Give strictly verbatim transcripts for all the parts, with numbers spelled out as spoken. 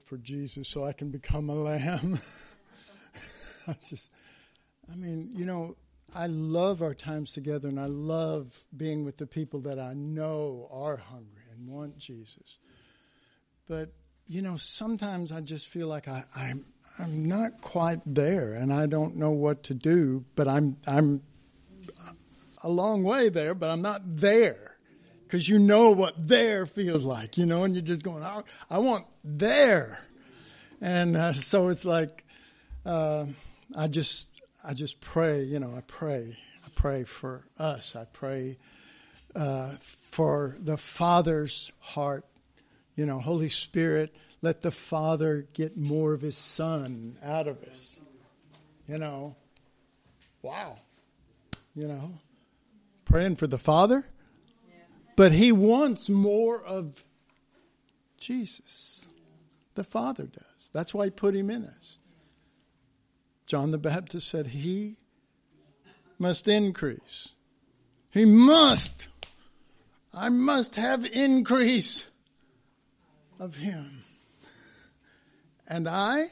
for Jesus so I can become a lamb. I just, I mean, you know, I love our times together, and I love being with the people that I know are hungry and want Jesus. But, you know, sometimes I just feel like I, I'm I'm not quite there, and I don't know what to do, but I'm I'm a long way there, but I'm not there. Because you know what there feels like, you know, and you're just going, I, I want there. And uh, so it's like, uh, I just I just pray, you know, I pray. I pray for us. I pray uh, for the Father's heart. You know, Holy Spirit, let the Father get more of His Son out of us. You know, wow. You know, praying for the Father. But He wants more of Jesus. The Father does. That's why He put Him in us. John the Baptist said He must increase. He must. I must have increase of Him. And I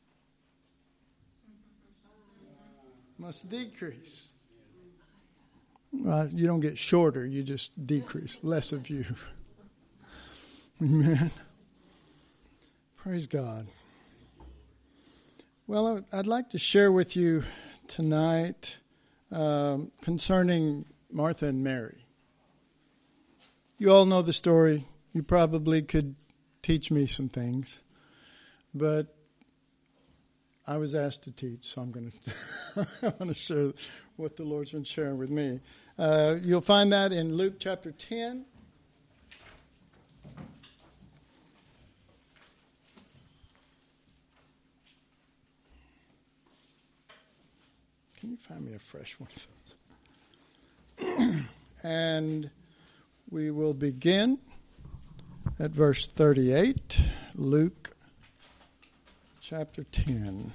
must decrease. Well, you don't get shorter, you just decrease. Less of you. Amen. Praise God. Well, I'd like to share with you tonight um, concerning Martha and Mary. You all know the story. You probably could teach me some things, but I was asked to teach, so I'm going to I want to share what the Lord's been sharing with me. Uh, you'll find that in Luke chapter ten. Can you find me a fresh one of those? And we will begin at verse thirty-eight, Luke chapter ten.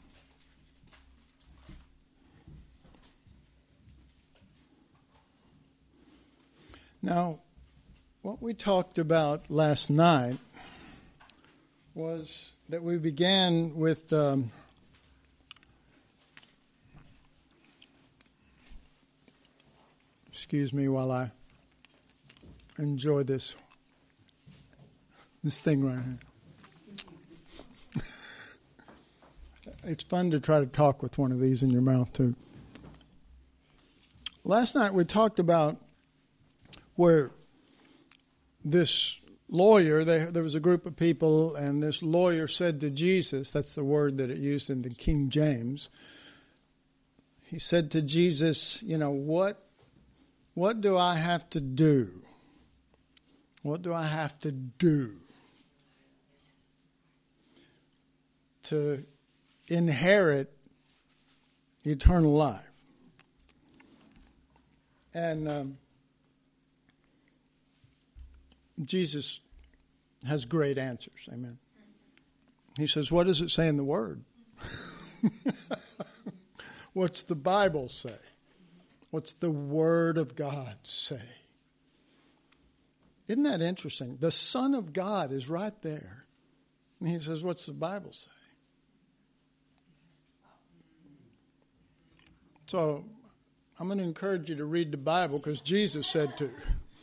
Now, what we talked about last night was that we began with um, excuse me while I enjoy this this thing right here. It's fun to try to talk with one of these in your mouth too. Last night we talked about where this lawyer, there, there was a group of people, and this lawyer said to Jesus, that's the word that it used in the King James, he said to Jesus, you know, what, what do I have to do? What do I have to do to inherit eternal life? And um, Jesus has great answers. Amen. He says, what does it say in the Word? What's the Bible say? What's the Word of God say? Isn't that interesting? The Son of God is right there. And he says, what's the Bible say? So I'm going to encourage you to read the Bible because Jesus said to.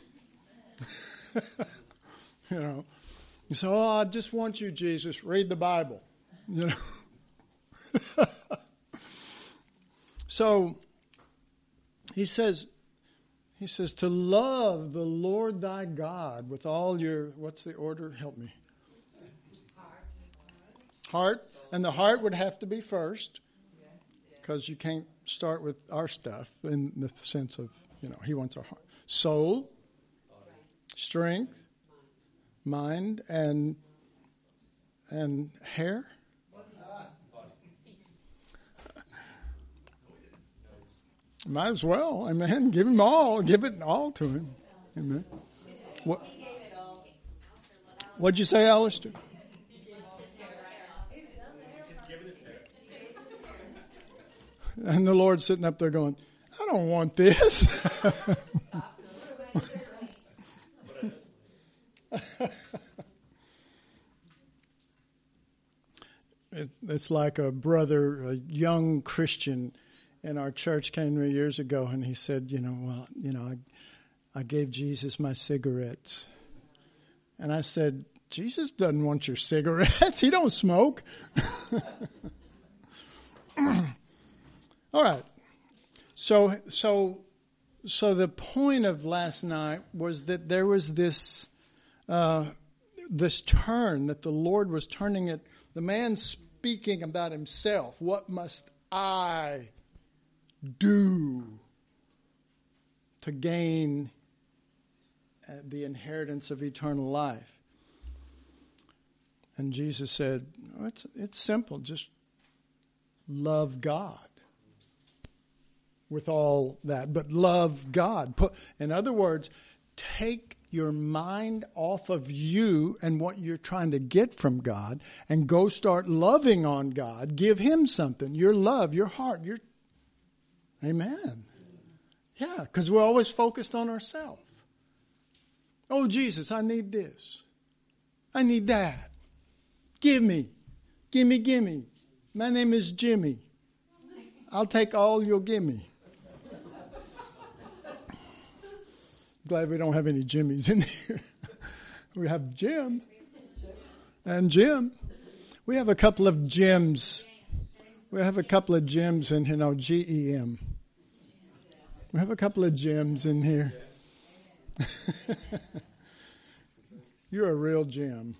You know, you say, oh, I just want you, Jesus, read the Bible. You know. So he says, he says to love the Lord thy God with all your, what's the order? Help me. Heart. Heart. And the heart would have to be first because you can't start with our stuff in the sense of, you know, he wants our heart. Soul. Strength, mind, and and hair. Might as well, amen. Give him all, give it all to him, amen. What? What'd you say, Alistair? And the Lord's sitting up there going, I don't want this. it, it's like a brother, a young Christian in our church came to me years ago, and he said, you know, well, you know, I, I gave Jesus my cigarettes. And I said, Jesus doesn't want your cigarettes. He don't smoke. All right. So, so, so the point of last night was that there was this, uh, this turn that the Lord was turning it. The man speaking about himself. What must I do to gain the inheritance of eternal life? And Jesus said, oh, it's, it's simple. Just love God with all that. But love God. Put, in other words, take your mind off of you and what you're trying to get from God and go start loving on God. Give Him something. Your love, your heart, your... Amen. Yeah, because we're always focused on ourselves. Oh, Jesus, I need this. I need that. Give me. Gimme, gimme. My name is Jimmy. I'll take all you'll give me. Glad we don't have any Jimmys in here. We have Jim. And Jim. We have a couple of Jims. We have a couple of Jims in here. No, G E M. We have a couple of Jims in here. You're a real Jim.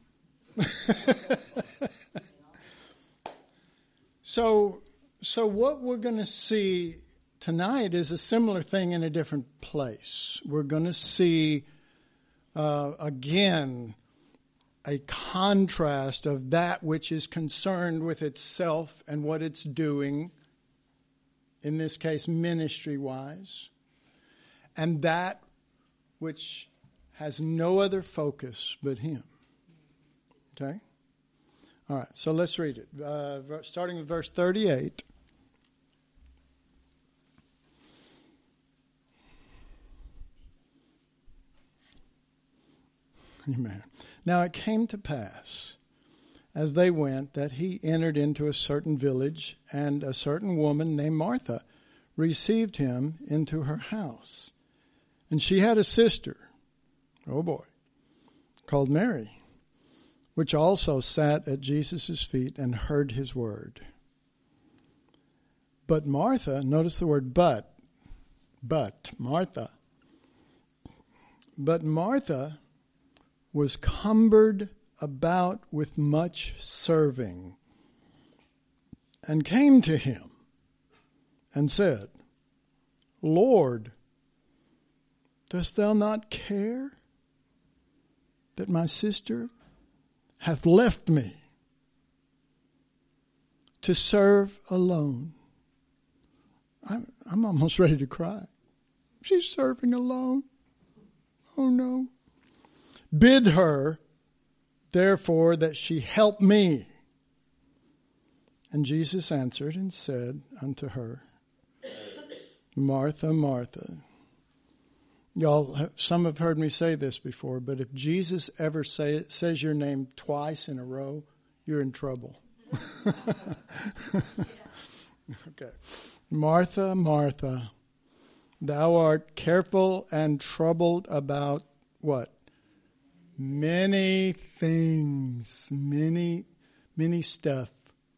so, so what we're going to see tonight is a similar thing in a different place. We're going to see, uh, again, a contrast of that which is concerned with itself and what it's doing, in this case, ministry-wise, and that which has no other focus but Him. Okay? All right, so let's read it. Uh, starting with verse thirty-eight. Amen. Now it came to pass, as they went, that he entered into a certain village, and a certain woman named Martha received him into her house. And she had a sister, oh boy, called Mary, which also sat at Jesus' feet and heard his word. But Martha, notice the word but, but, Martha. But Martha was cumbered about with much serving, and came to him and said, Lord, dost thou not care that my sister hath left me to serve alone? I'm, I'm almost ready to cry. She's serving alone. Oh no. Bid her, therefore, that she help me. And Jesus answered and said unto her, Martha, Martha. Y'all, some have heard me say this before, but if Jesus ever say, says your name twice in a row, you're in trouble. Okay. Martha, Martha, thou art careful and troubled about what? Many things, many, many stuff.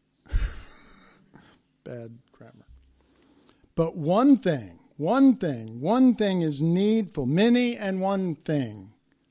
Bad grammar. But one thing, one thing, one thing is needful. Many and one thing.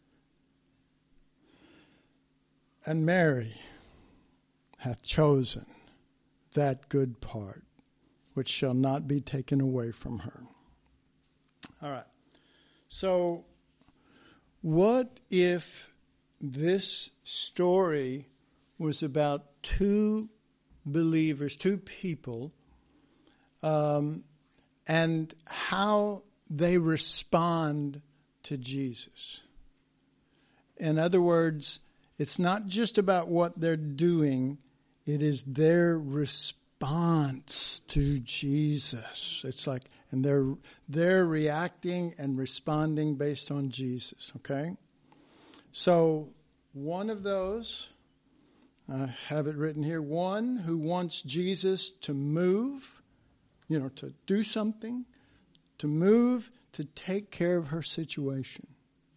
And Mary hath chosen that good part, which shall not be taken away from her. All right. So, what if this story was about two believers, two people, um, and how they respond to Jesus? In other words, it's not just about what they're doing, it is their response to Jesus. It's like, and they're they're reacting and responding based on Jesus, okay? So one of those, I have it written here. One who wants Jesus to move, you know, to do something, to move, to take care of her situation.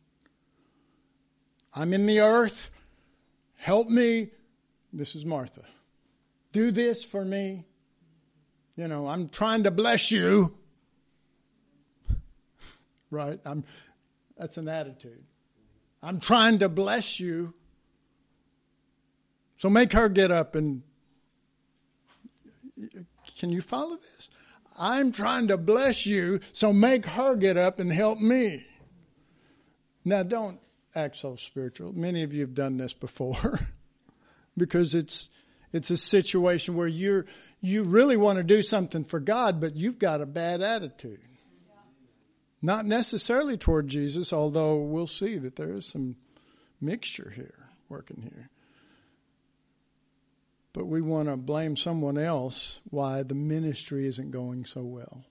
I'm in the earth. Help me. This is Martha. Do this for me. You know, I'm trying to bless you. Right? I'm. That's an attitude. I'm trying to bless you. So make her get up and... Can you follow this? I'm trying to bless you, so make her get up and help me. Now, don't act so spiritual. Many of you have done this before because it's it's a situation where you're you really want to do something for God, but you've got a bad attitude. Not necessarily toward Jesus, although we'll see that there is some mixture here, working here. But we want to blame someone else why the ministry isn't going so well.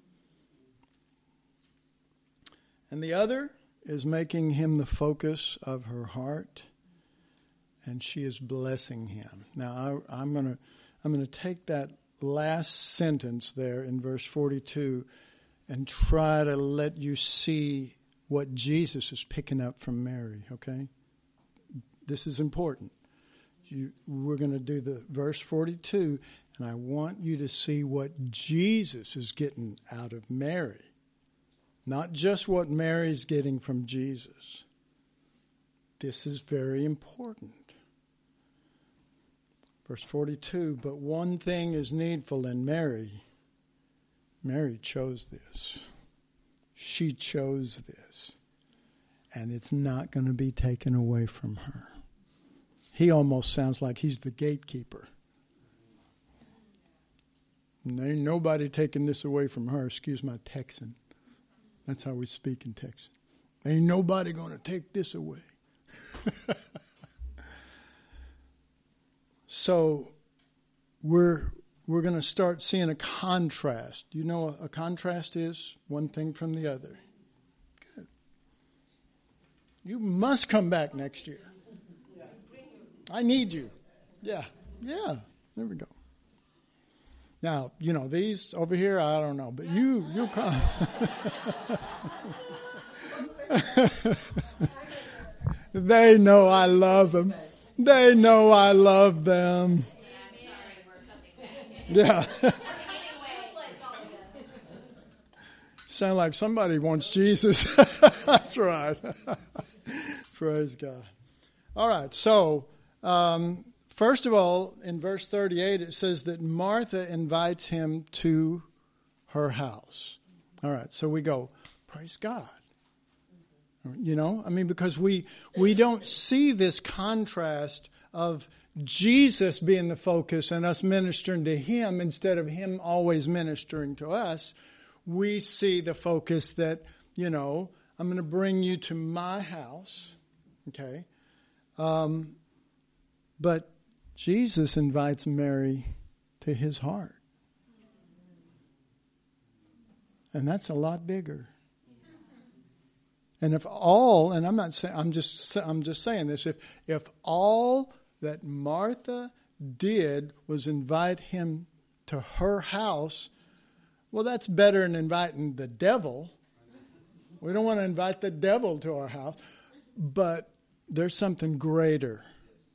And the other is making him the focus of her heart, and she is blessing him. Now, I, I'm going to I'm going to take that last sentence there in verse forty-two and try to let you see what Jesus is picking up from Mary, okay? This is important. You, we're going to do the verse forty-two, and I want you to see what Jesus is getting out of Mary. Not just what Mary's getting from Jesus. This is very important. Verse forty-two, but one thing is needful in Mary. Mary chose this. She chose this. And it's not going to be taken away from her. He almost sounds like he's the gatekeeper. And ain't nobody taking this away from her. Excuse my Texan. That's how we speak in Texas. Ain't nobody going to take this away. So we're we're going to start seeing a contrast. Do you know what a contrast is? One thing from the other. Good. You must come back next year. I need you. Yeah. Yeah. There we go. Now, you know, these over here, I don't know, but you, you come. They know I love them. They know I love them. Yeah. Sound like somebody wants Jesus. That's right. Praise God. All right. So, um, first of all, in verse thirty-eight, it says that Martha invites him to her house. All right. So we go, praise God. You know, I mean, because we we don't see this contrast of Jesus being the focus and us ministering to him instead of him always ministering to us. We see the focus that, you know, I'm going to bring you to my house. Okay. Um, but Jesus invites Mary to his heart. And that's a lot bigger. And if all, and I'm not saying, I'm just, I'm just saying this, if, if all that Martha did was invite him to her house, well, that's better than inviting the devil. We don't want to invite the devil to our house, but there's something greater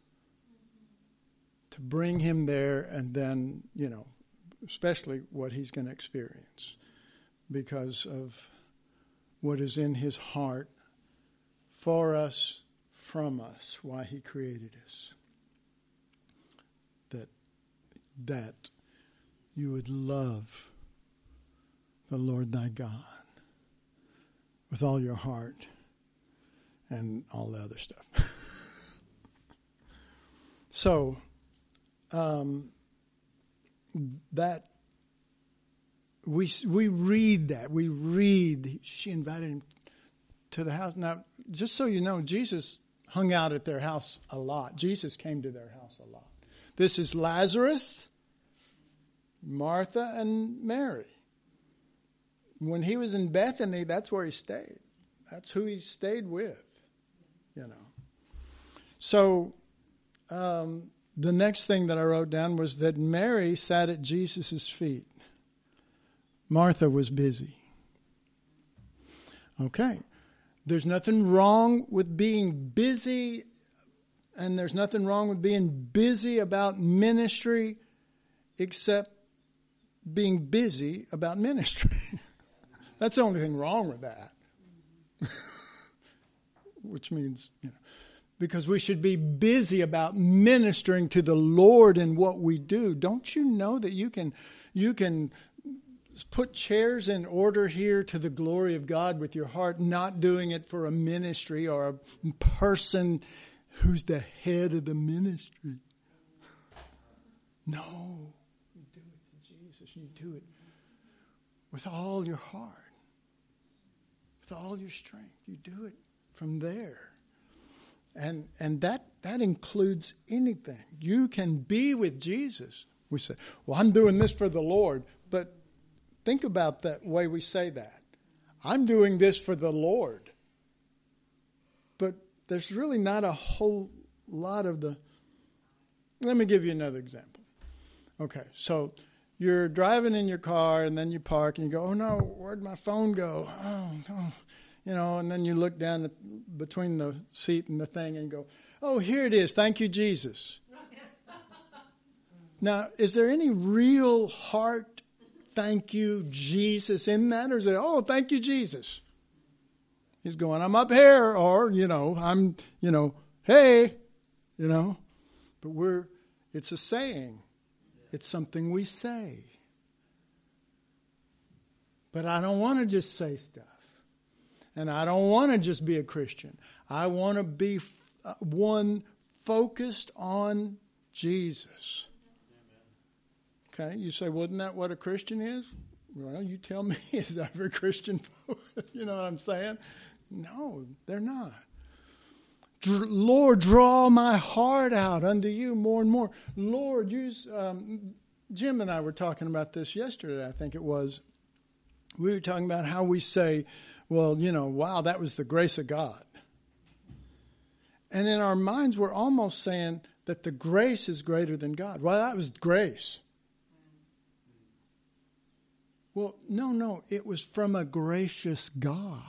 to bring him there, and then, you know, especially what he's going to experience because of what is in his heart for us, from us, why he created us. That, that you would love the Lord thy God with all your heart and all the other stuff. So, um, that we we read that we read she invited him to the house. Now, just so you know, Jesus hung out at their house a lot. Jesus came to their house a lot. This is Lazarus, Martha, and Mary. When he was in Bethany, that's where he stayed. That's who he stayed with, you know. So um, the next thing that I wrote down was that Mary sat at Jesus' feet. Martha was busy. Okay. There's nothing wrong with being busy, and there's nothing wrong with being busy about ministry, except being busy about ministry. That's the only thing wrong with that. Which means, you know, because we should be busy about ministering to the Lord in what we do. Don't you know that you can, you can put chairs in order here to the glory of God with your heart, not doing it for a ministry or a person who's the head of the ministry? No. You do it to Jesus. You do it with all your heart, with all your strength. You do it from there. And and that, that includes anything. You can be with Jesus. We say, well, I'm doing this for the Lord. But think about that way we say that. I'm doing this for the Lord. But there's really not a whole lot of the... Let me give you another example. Okay, so you're driving in your car and then you park and you go, oh no, where'd my phone go? Oh, oh. You know, and then you look down the, between the seat and the thing and go, oh, here it is. Thank you, Jesus. Now, is there any real heart, thank you, Jesus in that? Or is it, oh, thank you, Jesus? He's going, I'm up here, or, you know, I'm, you know, hey, you know. But we're, it's a saying. It's something we say. But I don't want to just say stuff. And I don't want to just be a Christian. I want to be f- one focused on Jesus. Okay, you say, wasn't that what a Christian is? Well, you tell me, is every Christian, you know what I'm saying? No, they're not. Lord, draw my heart out unto you more and more. Lord, use, um, Jim and I were talking about this yesterday, I think it was. We were talking about how we say, well, you know, wow, that was the grace of God. And in our minds, we're almost saying that the grace is greater than God. Well, that was grace. Well, no, no, it was from a gracious God.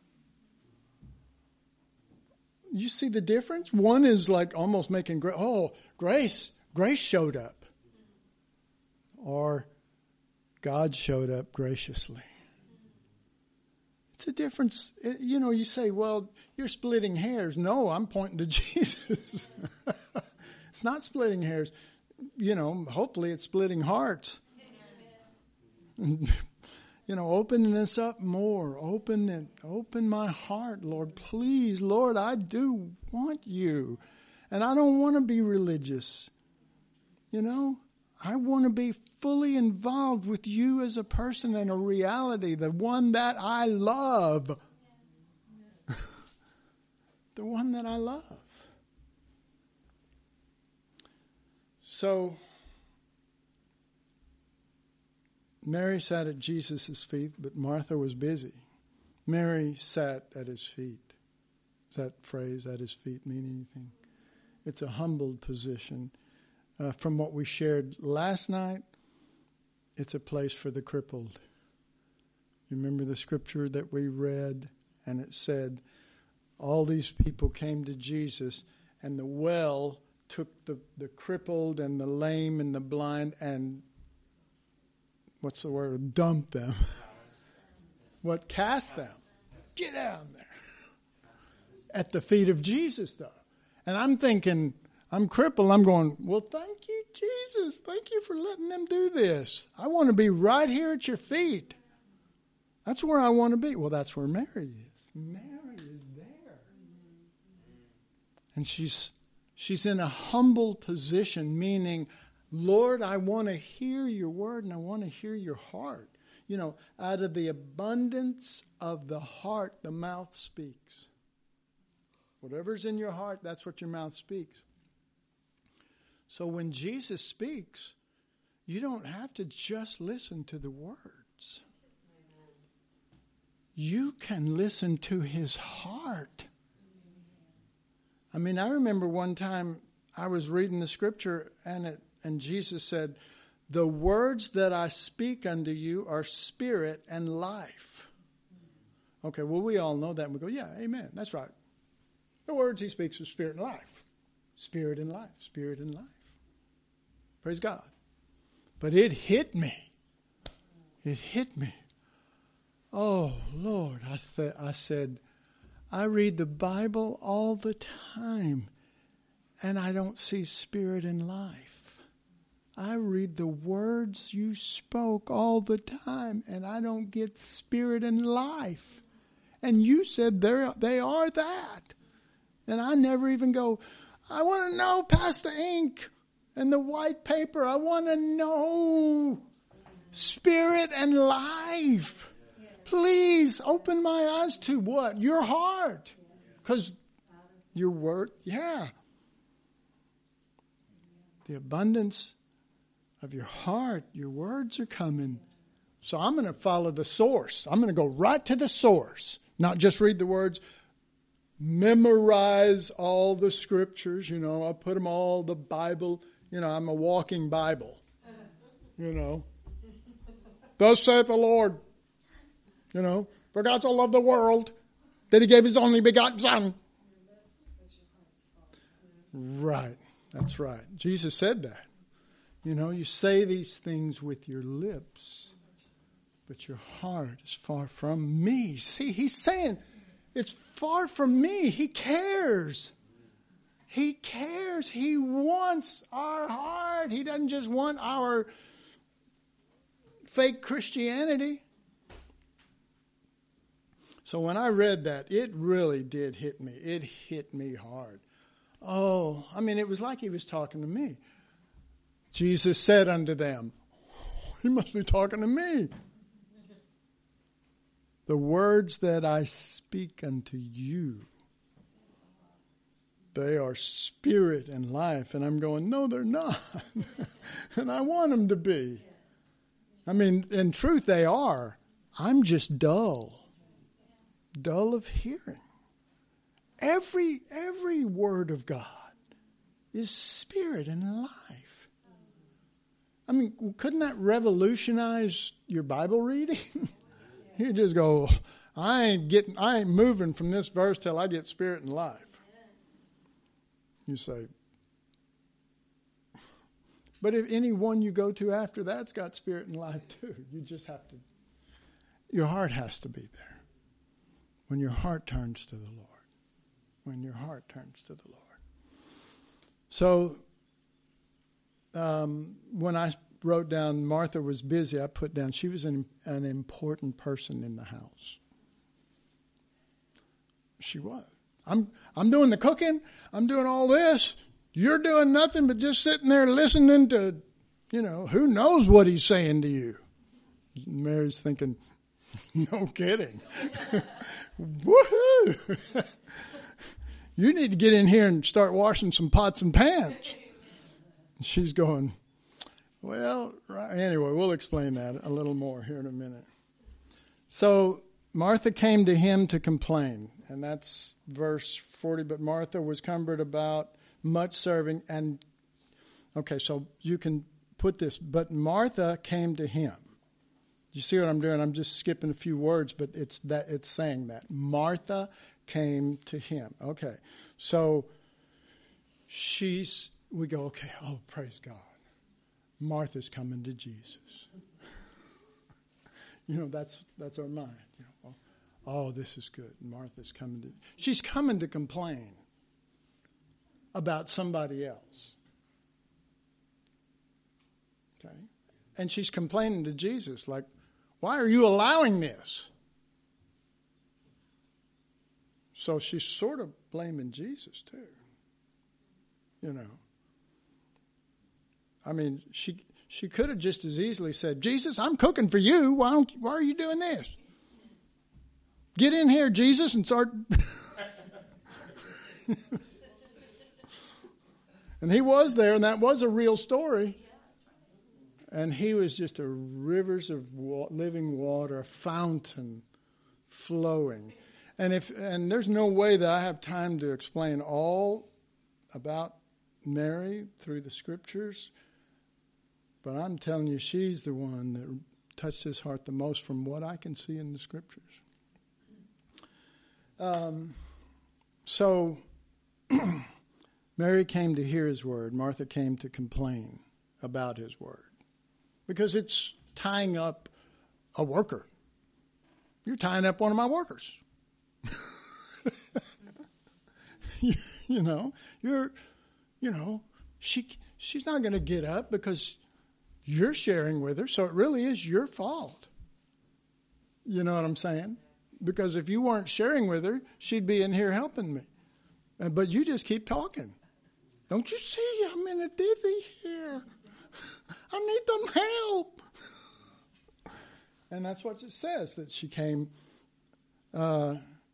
You see the difference? One is like almost making, gra- oh, grace, grace showed up. Or God showed up graciously. It's a difference. You know, you say, well, you're splitting hairs. No, I'm pointing to Jesus. It's not splitting hairs. You know, hopefully it's splitting hearts. You know, opening us up more. Open it. Open my heart, Lord. Please, Lord, I do want you. And I don't want to be religious. You know, I want to be fully involved with you as a person and a reality, the one that I love. Yes. The one that I love. So, Mary sat at Jesus' feet, but Martha was busy. Mary sat at his feet. Does that phrase, at his feet, mean anything? It's a humbled position. Uh, from what we shared last night, it's a place for the crippled. You remember the scripture that we read, and it said, all these people came to Jesus, and the well took the, the crippled and the lame and the blind and, what's the word, dumped them. What, cast them. Get down there. At the feet of Jesus, though. And I'm thinking, I'm crippled. I'm going, well, thank you, Jesus. Thank you for letting them do this. I want to be right here at your feet. That's where I want to be. Well, that's where Mary is. Mary is there. And she's she's in a humble position, meaning, Lord, I want to hear your word and I want to hear your heart. You know, out of the abundance of the heart, the mouth speaks. Whatever's in your heart, that's what your mouth speaks. So when Jesus speaks, you don't have to just listen to the words. You can listen to his heart. I mean, I remember one time I was reading the scripture, and it, and Jesus said, the words that I speak unto you are spirit and life. Okay, well, we all know that. And we go, yeah, amen. That's right. The words he speaks are spirit and life. Spirit and life. Spirit and life. Praise God. But it hit me. It hit me. Oh, Lord, I, th- I said, I read the Bible all the time, and I don't see spirit and life. I read the words you spoke all the time, and I don't get spirit and life. And you said they're, they are that. And I never even go, I want to know past the ink and the white paper. I want to know spirit and life. Please open my eyes to what? Your heart. Because your word, yeah. The abundance of your heart, your words are coming. So I'm going to follow the source. I'm going to go right to the source. Not just read the words. Memorize all the scriptures. You know, I put them all, the Bible. You know, I'm a walking Bible. You know. Thus saith the Lord. You know, for God so loved the world that he gave his only begotten Son. Right. That's right. Jesus said that. You know, you say these things with your lips, but your heart is far from me. See, he's saying it's far from me. He cares. He cares. He wants our heart. He doesn't just want our fake Christianity. So when I read that, it really did hit me. It hit me hard. Oh, I mean, it was like he was talking to me. Jesus said unto them, he must be talking to me. The words that I speak unto you, they are spirit and life. And I'm going, no, they're not. And I want them to be. I mean, in truth, they are. I'm just dull. Dull of hearing. Every every word of God is spirit and life. I mean, couldn't that revolutionize your Bible reading? You just go, I ain't getting, I ain't moving from this verse till I get spirit and life. You say, but if any one you go to after that's got spirit and life too, you just have to, your heart has to be there. When your heart turns to the Lord. When your heart turns to the Lord. So, um, when I wrote down Martha was busy, I put down she was an, an important person in the house. She was. I'm I'm doing the cooking. I'm doing all this. You're doing nothing but just sitting there listening to, you know, who knows what he's saying to you. Mary's thinking, no kidding. Woohoo! You need to get in here and start washing some pots and pans. She's going, well, right. Anyway, we'll explain that a little more here in a minute. So Martha came to him to complain, and that's verse forty. But Martha was cumbered about much serving, and okay, so you can put this. But Martha came to him. You see what I'm doing? I'm just skipping a few words, but it's that it's saying that Martha came to him. Okay, so she's. We go, okay. Oh, praise God. Martha's coming to Jesus. You know, that's that's our mind. You know, oh, this is good. Martha's coming to. She's coming to complain about somebody else. Okay, and she's complaining to Jesus, like, why are you allowing this? So she's sort of blaming Jesus too. You know. I mean, she she could have just as easily said, Jesus, I'm cooking for you. Why don't why are you doing this? Get in here, Jesus, and start. And he was there, and that was a real story. And he was just a rivers of wa- living water, a fountain flowing. And if and there's no way that I have time to explain all about Mary through the scriptures, but I'm telling you, she's the one that touched his heart the most from what I can see in the scriptures. Um, so Mary came to hear his word. Martha came to complain about his word because it's tying up a worker. You're tying up one of my workers. you, you know, you're, you know, she she's not going to get up because you're sharing with her. So it really is your fault. You know what I'm saying? Because if you weren't sharing with her, she'd be in here helping me. Uh, but you just keep talking. Don't you see I'm in a divvy here? I need some help. And that's what it says, that she came. Uh,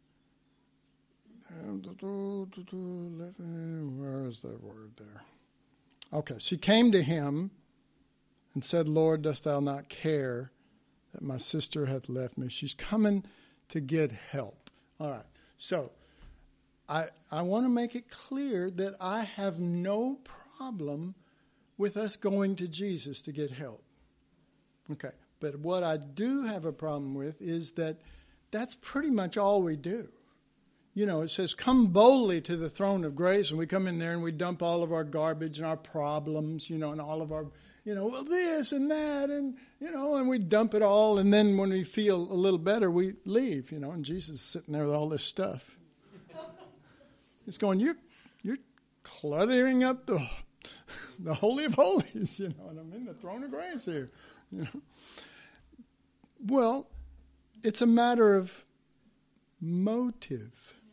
where is that word there? Okay, she came to him and said, Lord, dost thou not care that my sister hath left me? She's coming to get help. All right, so I I want to make it clear that I have no problem with us going to Jesus to get help. Okay. But what I do have a problem with is that that's pretty much all we do. You know, it says, come boldly to the throne of grace. And we come in there and we dump all of our garbage and our problems, you know, and all of our, you know, well, this and that. And, you know, and we dump it all. And then when we feel a little better, we leave, you know, and Jesus is sitting there with all this stuff. It's going, you're, you're cluttering up the, the Holy of Holies, you know, and I'm in the throne of grace here, you know. Well, it's a matter of motive.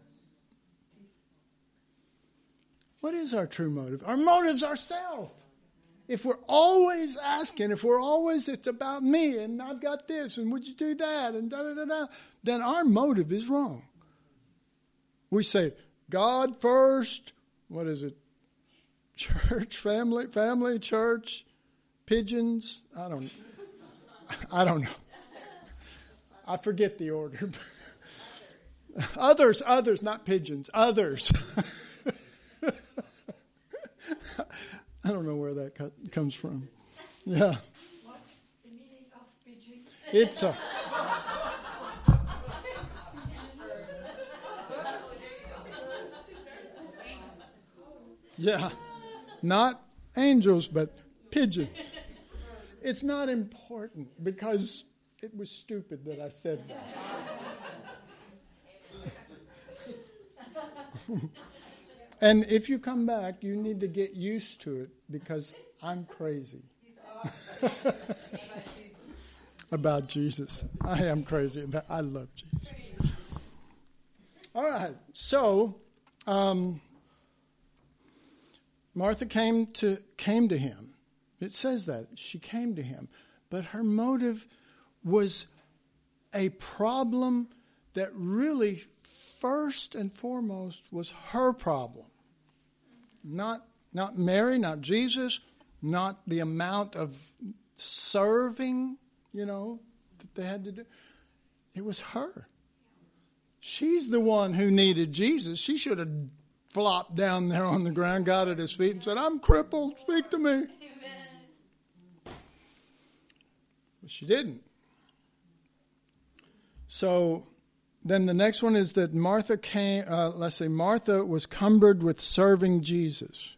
What is our true motive? Our motive's ourself. If we're always asking, if we're always, it's about me, and I've got this, and would you do that, and da-da-da-da, then our motive is wrong. We say, God first, what is it? Church, family, family, church, pigeons, I don't know. I don't know. I forget the order. others, others, not pigeons, others. I don't know where that co- comes from. Yeah. What's the meaning of pigeon? It's a... Yeah. Not angels, but pigeons. It's not important because it was stupid that I said that. And if you come back, you need to get used to it because I'm crazy about Jesus. I am crazy about, I love Jesus. All right. So, um, Martha came to, came to him. It says that. She came to him. But her motive was a problem that really, first and foremost, was her problem. Not, not Mary, not Jesus, not the amount of serving, you know, that they had to do. It was her. She's the one who needed Jesus. She should have flopped down there on the ground, got at his feet, and said, I'm crippled, speak to me. Amen. But she didn't. So then the next one is that Martha came, uh, let's say Martha was cumbered with serving Jesus.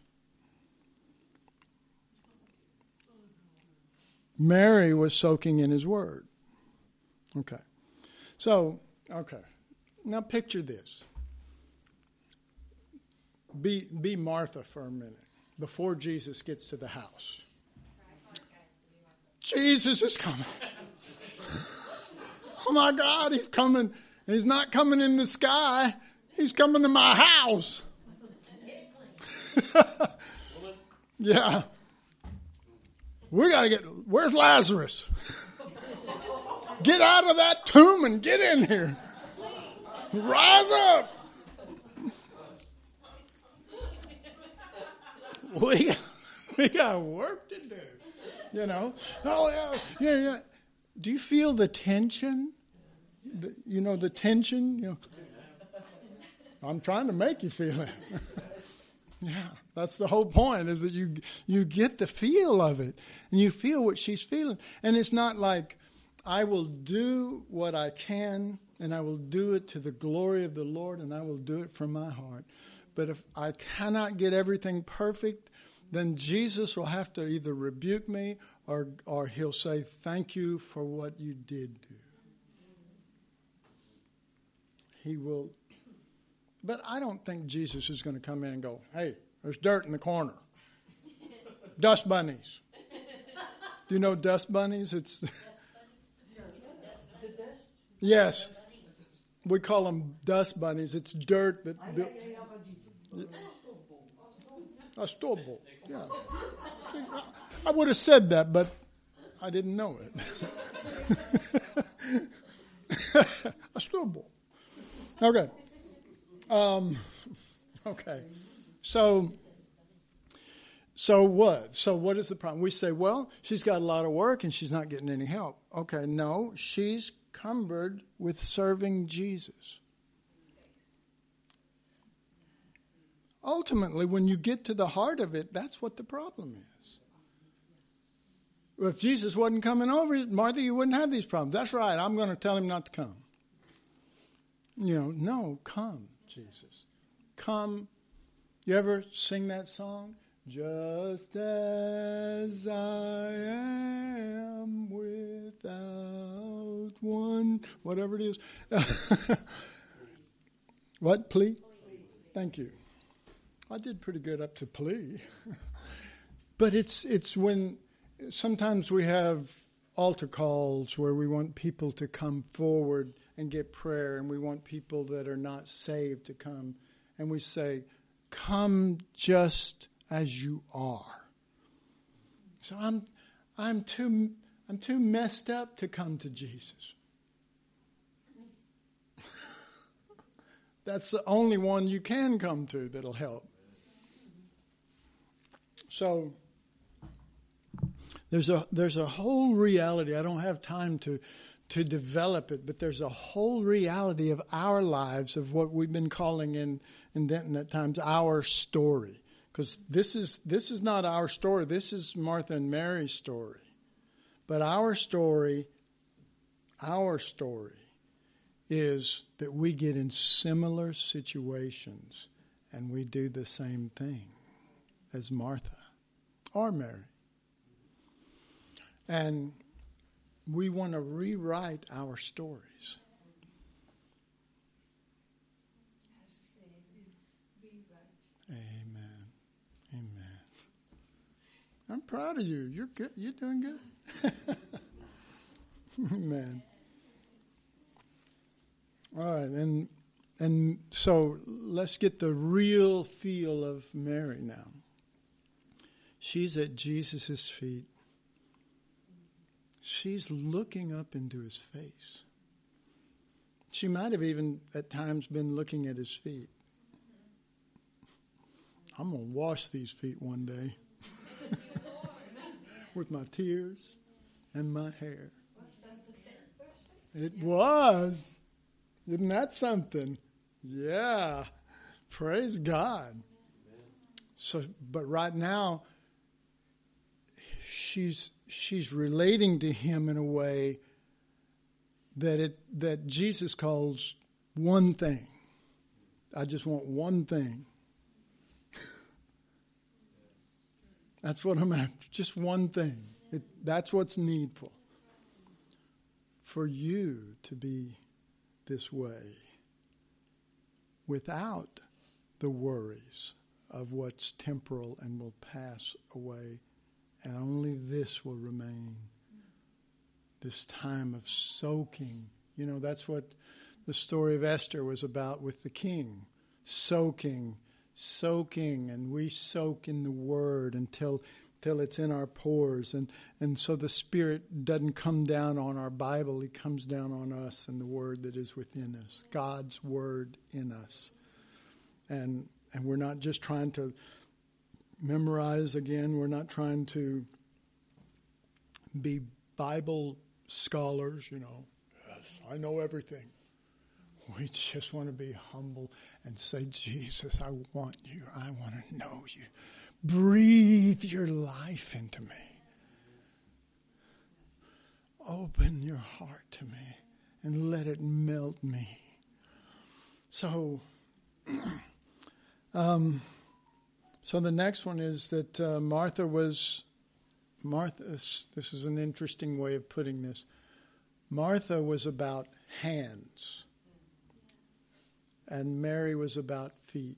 Mary was soaking in his word. Okay. So, okay. Now picture this. Be be Martha for a minute before Jesus gets to the house. Jesus is coming. Oh my God, he's coming. He's not coming in the sky. He's coming to my house. Yeah. We got to get, where's Lazarus? Get out of that tomb and get in here. Rise up. We, we got work to do. You know? Oh, yeah, yeah, yeah. Do you feel the tension? The, you know, the tension? You know? I'm trying to make you feel it. Yeah, that's the whole point, is that you you get the feel of it, and you feel what she's feeling. And it's not like, I will do what I can, and I will do it to the glory of the Lord, and I will do it from my heart. But if I cannot get everything perfect, then Jesus will have to either rebuke me, or or he'll say, thank you for what you did do. He will. But I don't think Jesus is going to come in and go, hey, there's dirt in the corner. Dust bunnies. Do you know dust bunnies? It's yes. We call them dust bunnies. It's dirt that... A stubble. Yeah. I would have said that, but I didn't know it. A stubble. Okay. Um, okay. So, so what? So what is the problem? We say, well, she's got a lot of work and she's not getting any help. Okay, no, she's cumbered with serving Jesus. Ultimately, when you get to the heart of it, that's what the problem is. If Jesus wasn't coming over, Martha, you wouldn't have these problems. That's right. I'm going to tell him not to come. You know, no, come, Jesus. Come. You ever sing that song? Just as I am without one, whatever it is. What, plea? Thank you. I did pretty good up to plea. But it's it's when sometimes we have altar calls where we want people to come forward and get prayer, and we want people that are not saved to come, and we say, come just as you are. So I'm I'm too I'm too messed up to come to Jesus. That's the only one you can come to that'll help. So there's a there's a whole reality. I don't have time to to develop it, but there's a whole reality of our lives, of what we've been calling in, in Denton at times our story. Because this is this is not our story. This is Martha and Mary's story. But our story, our story is that we get in similar situations and we do the same thing as Martha or Mary. And we want to rewrite our stories. Amen. Amen. I'm proud of you. You're good. You're doing good. Amen. All right, and and so let's get the real feel of Mary now. She's at Jesus' feet. She's looking up into his face. She might have even at times been looking at his feet. I'm going to wash these feet one day with my tears and my hair. It was. Isn't that something? Yeah. Praise God. So, but right now, she's she's relating to him in a way that it that Jesus calls one thing. I just want one thing. That's what I'm after. Just one thing. It, that's what's needful. For you to be this way without the worries of what's temporal and will pass away, and only this will remain. This time of soaking. You know, that's what the story of Esther was about with the king. Soaking, soaking, and we soak in the Word until till it's in our pores. And, and so the Spirit doesn't come down on our Bible. He comes down on us and the Word that is within us. God's Word in us. And and we're not just trying to memorize again. We're not trying to be Bible scholars, you know. Yes, I know everything. We just want to be humble and say, Jesus, I want you. I want to know you. Breathe your life into me. Open your heart to me and let it melt me. So, um, so the next one is that uh, Martha was, Martha, this is an interesting way of putting this. Martha was about hands, and Mary was about feet.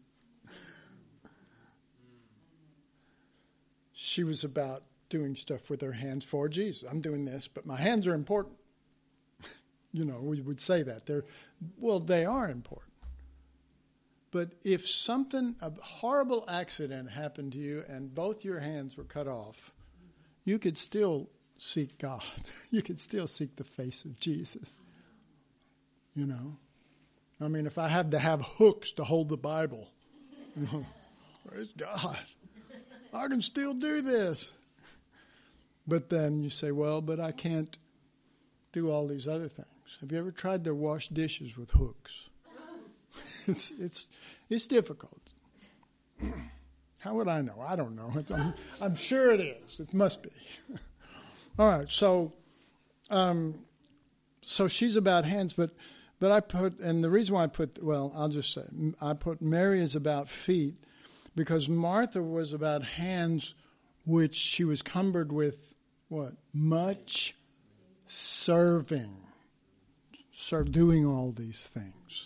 She was about doing stuff with her hands for Jesus. I'm doing this, but my hands are important. You know, we would say that. They're, well, they are important. But if something, a horrible accident happened to you and both your hands were cut off, you could still seek God. You could still seek the face of Jesus. You know? I mean, if I had to have hooks to hold the Bible, you know, praise God, I can still do this. But then you say, well, but I can't do all these other things. Have you ever tried to wash dishes with hooks? It's it's it's difficult. How would I know? I don't know. I'm, I'm sure it is. It must be. All right. So, um, so she's about hands, but but I put, and the reason why I put, well, I'll just say, I put Mary is about feet because Martha was about hands, which she was cumbered with what? Much serving, serve, doing all these things.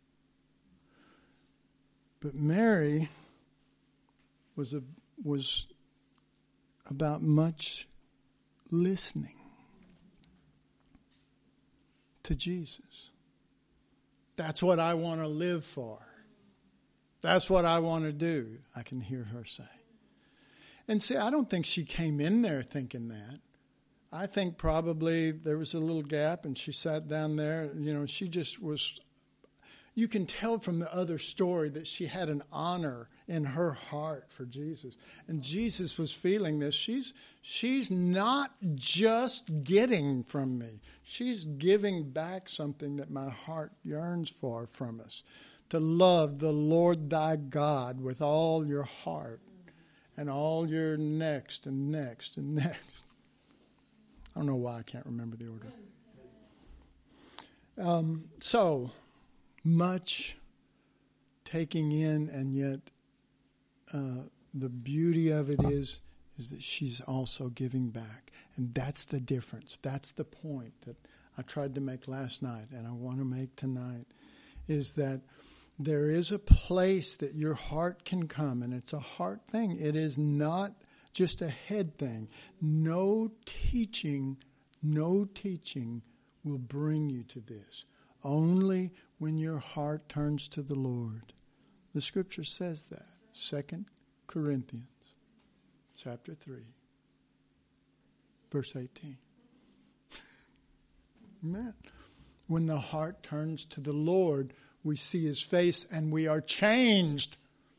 But Mary was a, was about much listening to Jesus. That's what I want to live for. That's what I want to do, I can hear her say. And see, I don't think she came in there thinking that. I think probably there was a little gap and she sat down there. You know, she just was, you can tell from the other story that she had an honor in her heart for Jesus. And Jesus was feeling this. She's, she's not just getting from me. She's giving back something that my heart yearns for from us. To love the Lord thy God with all your heart and all your next and next and next. I don't know why I can't remember the order. Um, so, much taking in, and yet uh, the beauty of it is, is that she's also giving back. And that's the difference. That's the point that I tried to make last night and I want to make tonight, is that there is a place that your heart can come, and it's a heart thing. It is not just a head thing. No teaching, no teaching will bring you to this. Only when your heart turns to the Lord. The scripture says that. Second Corinthians chapter three, verse eighteen. Amen. When the heart turns to the Lord, we see his face and we are changed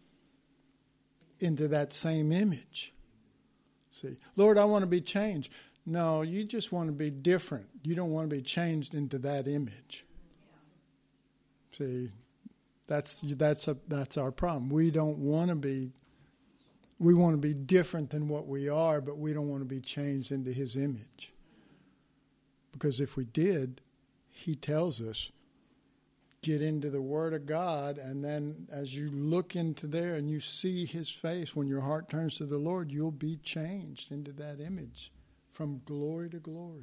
into that same image. See, Lord, I want to be changed. No, you just want to be different. You don't want to be changed into that image. See, that's that's a that's our problem. We don't want to be. We want to be different than what we are, but we don't want to be changed into his image. Because if we did, he tells us, get into the Word of God, and then as you look into there and you see his face, when your heart turns to the Lord, you'll be changed into that image from glory to glory.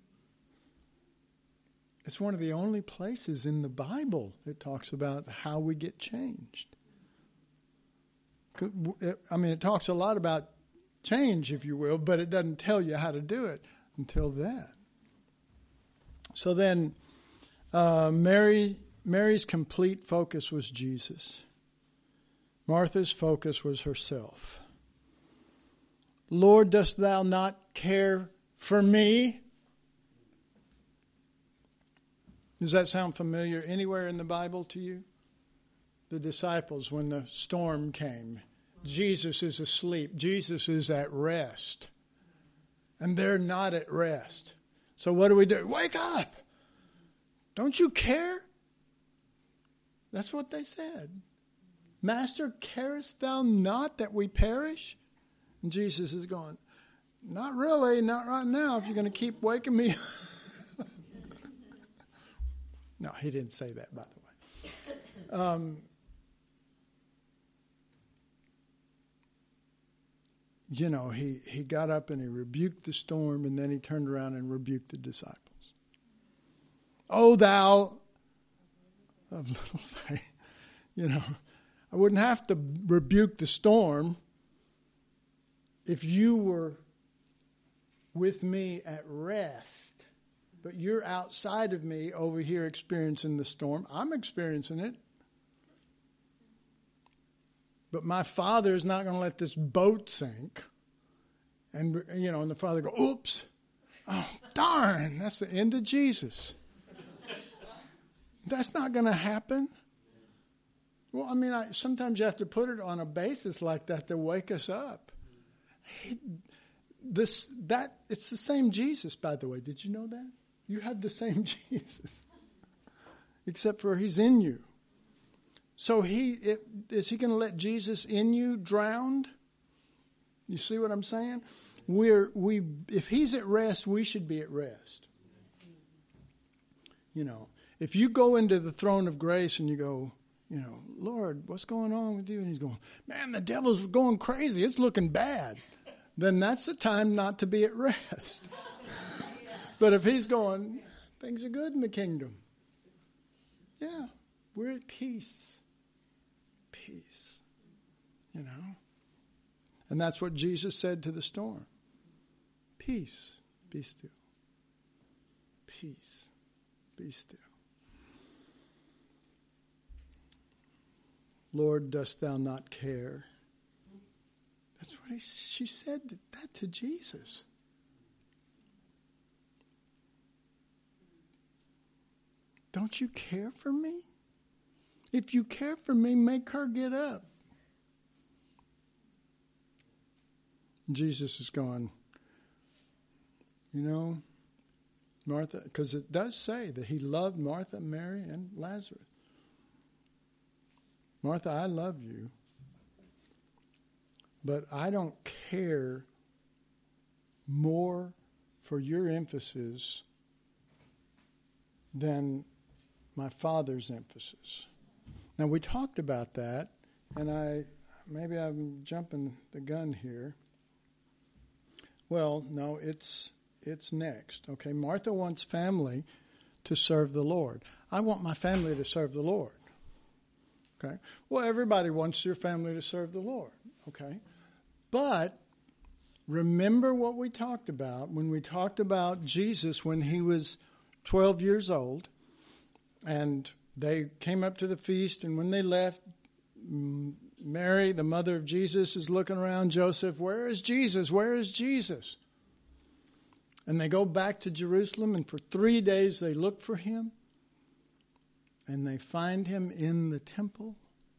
It's one of the only places in the Bible that talks about how we get changed. I mean, it talks a lot about change, if you will, but it doesn't tell you how to do it until that. So then, uh, Mary... Mary's complete focus was Jesus. Martha's focus was herself. Lord, dost thou not care for me? Does that sound familiar anywhere in the Bible to you? The disciples, when the storm came, Jesus is asleep. Jesus is at rest. And they're not at rest. So what do we do? Wake up! Don't you care? That's what they said. Master, carest thou not that we perish? And Jesus is going, not really, not right now, if you're going to keep waking me up. No, he didn't say that, by the way. Um, you know, he, he got up and he rebuked the storm, and then he turned around and rebuked the disciples. Oh, thou of little faith. You know, I wouldn't have to rebuke the storm if you were with me at rest. But you're outside of me over here experiencing the storm. I'm experiencing it. But my Father is not going to let this boat sink. And, you know, and the Father go, oops. Oh, darn. That's the end of Jesus. That's not going to happen. Well, I mean, I, sometimes you have to put it on a basis like that to wake us up. He, this, that, it's the same Jesus, by the way. Did you know that? You have the same Jesus. Except for he's in you. So he it, is he going to let Jesus in you drowned? You see what I'm saying? We're we if he's at rest, we should be at rest. You know, if you go into the throne of grace and you go, you know, Lord, what's going on with you? And he's going, man, the devil's going crazy. It's looking bad. Then that's the time not to be at rest. But if he's going, things are good in the kingdom. Yeah, we're at peace. Peace. You know? And that's what Jesus said to the storm. Peace, be still. Peace, be still. Lord, dost thou not care? That's what he, she said that to Jesus. Don't you care for me? If you care for me, make her get up. Jesus is going, you know, Martha, because it does say that he loved Martha, Mary, and Lazarus. Martha, I love you, but I don't care more for your emphasis than my Father's emphasis. Now, we talked about that, and I maybe I'm jumping the gun here. Well, no, it's it's next. Okay, Martha wants family to serve the Lord. I want my family to serve the Lord. Okay. Well, everybody wants your family to serve the Lord. Okay. But remember what we talked about when we talked about Jesus when he was twelve years old, and they came up to the feast, and when they left, Mary, the mother of Jesus, is looking around. Joseph, where is Jesus? Where is Jesus? And they go back to Jerusalem, and for three days they look for him. And they find him in the temple.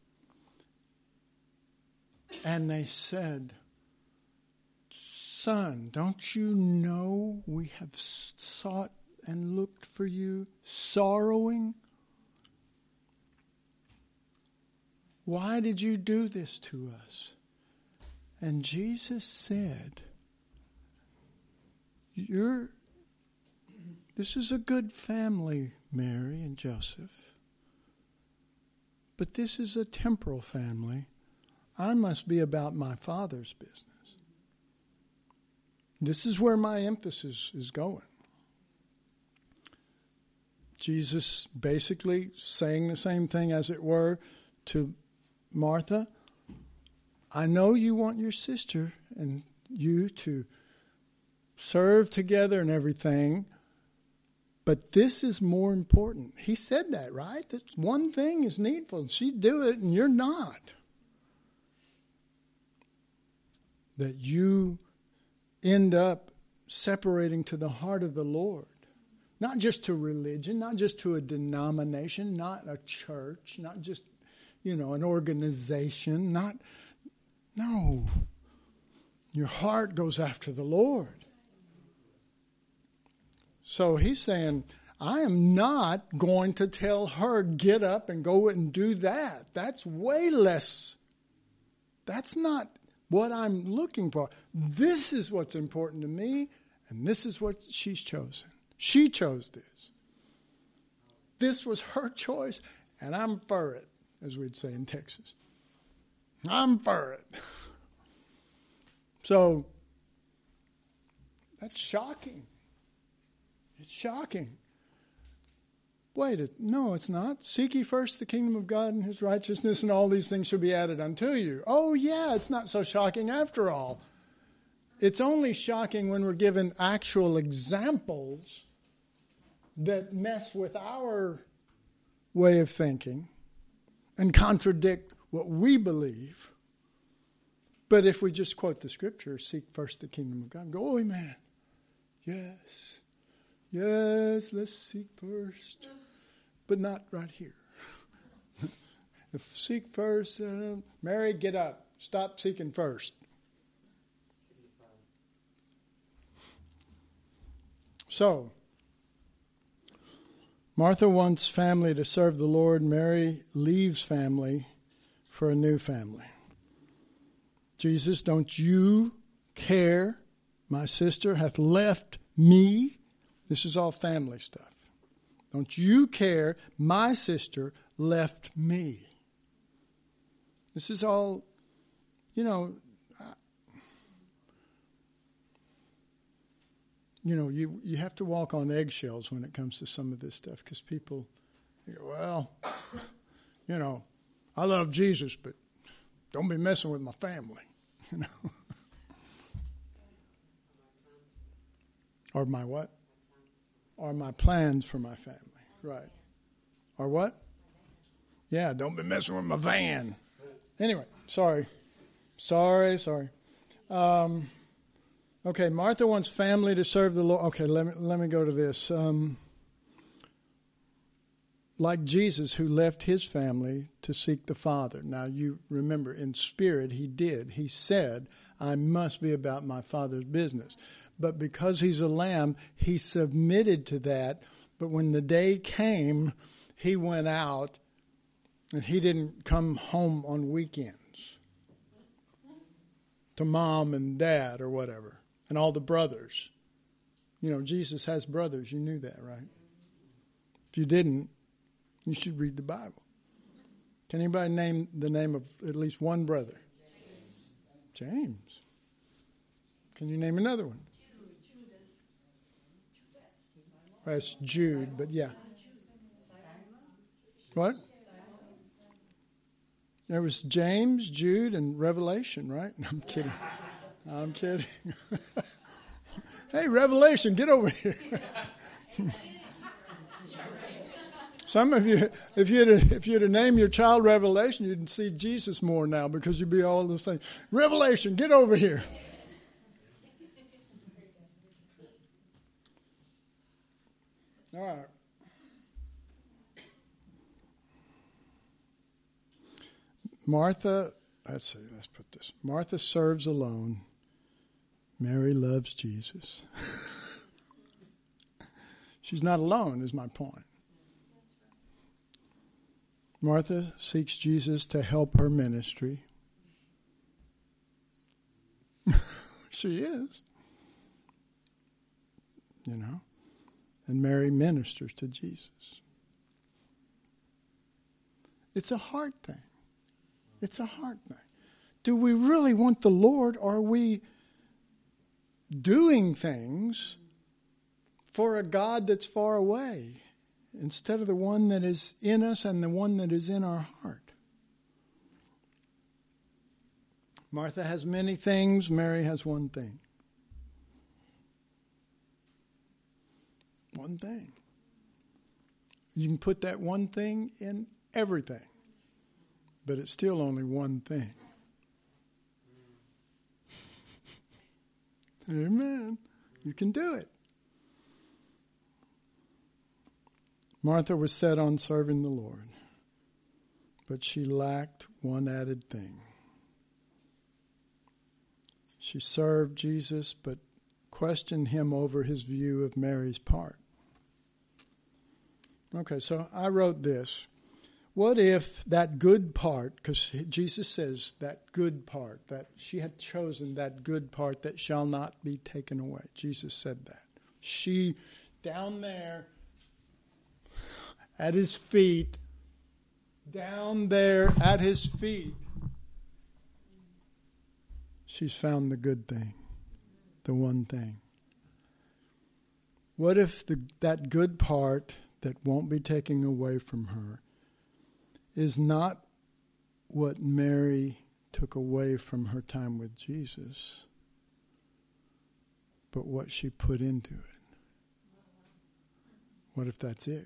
And they said, Son, don't you know we have sought and looked for you, sorrowing? Why did you do this to us? And Jesus said, You're, this is a good family, Mary and Joseph. But this is a temporal family. I must be about my Father's business. This is where my emphasis is going. Jesus basically saying the same thing, as it were, to Martha. I know you want your sister and you to serve together and everything, but this is more important. He said that, right? That one thing is needful, and she do it, and you're not. That you end up separating to the heart of the Lord. Not just to religion, not just to a denomination, not a church, not just, you know, an organization, not, no. Your heart goes after the Lord. So he's saying, I am not going to tell her, get up and go and do that. That's way less. That's not what I'm looking for. This is what's important to me, and this is what she's chosen. She chose this. This was her choice, and I'm for it, as we'd say in Texas. I'm for it. So, that's shocking. It's shocking. Wait, it, no, it's not. Seek ye first the kingdom of God and his righteousness, and all these things shall be added unto you. Oh, yeah, it's not so shocking after all. It's only shocking when we're given actual examples that mess with our way of thinking and contradict what we believe. But if we just quote the scripture, seek first the kingdom of God, go, oh, amen. Yes. Yes, let's seek first. But not right here. If seek first, uh, Mary, get up. Stop seeking first. So, Martha wants family to serve the Lord. Mary leaves family for a new family. Jesus, don't you care? My sister hath left me. This is all family stuff. Don't you care? My sister left me. This is all, you know, you know, you, you have to walk on eggshells when it comes to some of this stuff because people, you go, well, you know, I love Jesus, but don't be messing with my family, you know. Or my what? Or my plans for my family. Right. Or what? Yeah, don't be messing with my van. Anyway, sorry. Sorry, sorry. Um, okay, Martha wants family to serve the Lord. Okay, let me, let me go to this. Um, like Jesus, who left his family to seek the Father. Now, you remember, in spirit, he did. He said, I must be about my Father's business. But because he's a lamb, he submitted to that. But when the day came, he went out, and he didn't come home on weekends to mom and dad or whatever, and all the brothers. You know, Jesus has brothers. You knew that, right? If you didn't, you should read the Bible. Can anybody name the name of at least one brother? James. James. Can you name another one? That's Jude, but yeah. What? There was James, Jude, and Revelation, right? I'm kidding. I'm kidding. Hey, Revelation, get over here. Some of you, if you'd if you'd name your child Revelation, you'd see Jesus more now because you'd be all the same. Revelation, get over here. All right. Martha, let's see, let's put this. Martha serves alone. Mary loves Jesus. She's not alone, is my point. Martha seeks Jesus to help her ministry. She is. You know. And Mary ministers to Jesus. It's a heart thing. It's a heart thing. Do we really want the Lord, or are we doing things for a God that's far away instead of the one that is in us and the one that is in our heart? Martha has many things. Mary has one thing. One thing. You can put that one thing in everything, but it's still only one thing. Amen. You can do it. Martha was set on serving the Lord, but she lacked one added thing. She served Jesus, but questioned him over his view of Mary's part. Okay, so I wrote this. What if that good part, because Jesus says that good part, that she had chosen that good part that shall not be taken away. Jesus said that. She, down there, at his feet, down there at his feet, she's found the good thing, the one thing. What if the, that good part that won't be taken away from her is not what Mary took away from her time with Jesus, but what she put into it? What if that's it?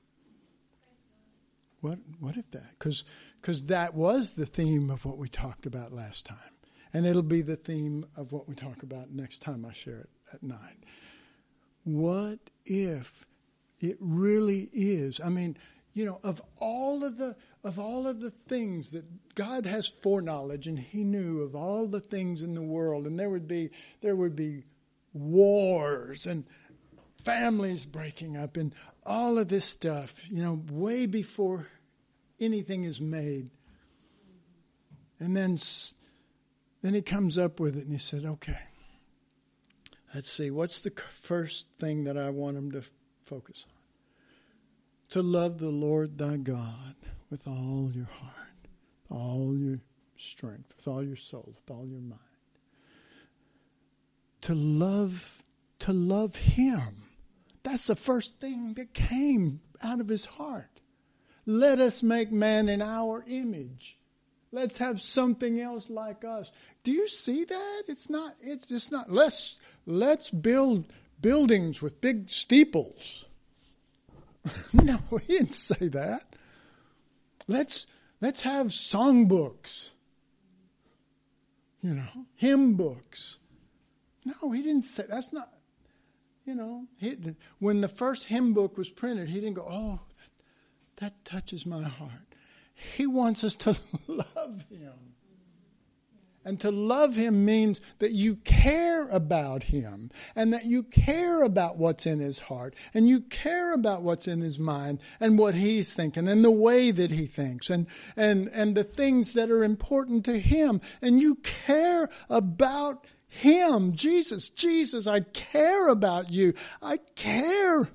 What what if that? Because because that was the theme of what we talked about last time. And it'll be the theme of what we talk about next time I share it at nine. What if it really is? I mean, you know, of all of the of all of the things that God has foreknowledge, and He knew of all the things in the world, and there would be there would be wars and families breaking up and all of this stuff, you know, way before anything is made. And then then He comes up with it, and He said, okay, let's see, what's the first thing that I want them to focus on? To love the Lord thy God with all your heart, all your strength, with all your soul, with all your mind. To love, to love Him. That's the first thing that came out of His heart. Let us make man in our image. Let's have something else like us. Do you see that? It's not, it's just not, let's, let's build buildings with big steeples. No, He didn't say that. Let's let's have songbooks. You know, hymn books. No, He didn't say that's not. You know, he, when the first hymn book was printed, He didn't go, "Oh, that, that touches my heart." He wants us to love Him. And to love Him means that you care about Him, and that you care about what's in His heart, and you care about what's in His mind, and what He's thinking, and the way that He thinks, and, and, and the things that are important to Him. And you care about Him. Jesus, Jesus, I care about you. I care.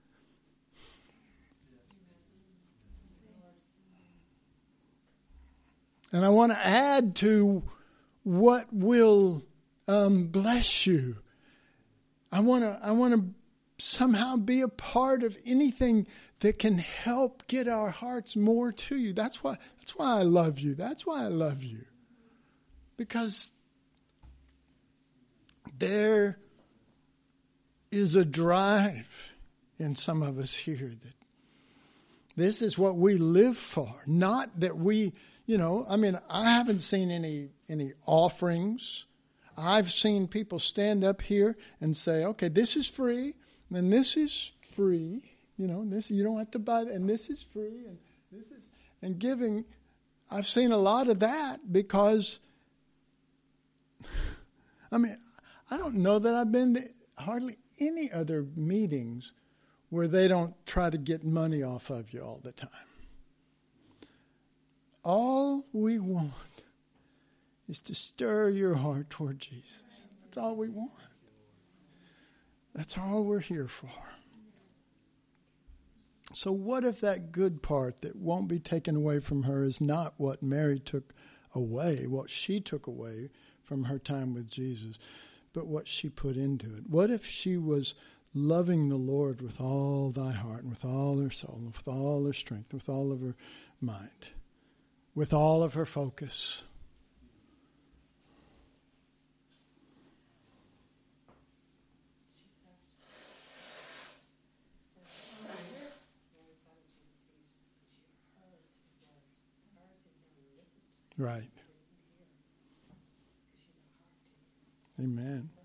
And I want to add to what will um, bless you. I want to I want to somehow be a part of anything that can help get our hearts more to you. That's why that's why I love you. That's why I love you. Because there is a drive in some of us here that this is what we live for. Not that we You know, I mean, I haven't seen any any offerings. I've seen people stand up here and say, okay, this is free, and this is free. You know, this you don't have to buy, and this is free, and this is, and giving. I've seen a lot of that because, I mean, I don't know that I've been to hardly any other meetings where they don't try to get money off of you all the time. All we want is to stir your heart toward Jesus. That's all we want. That's all we're here for. So what if that good part that won't be taken away from her is not what Mary took away, what she took away from her time with Jesus, but what she put into it? What if she was loving the Lord with all thy heart, and with all her soul, and with all her strength, with all of her mind, with all of her focus? Right. Amen.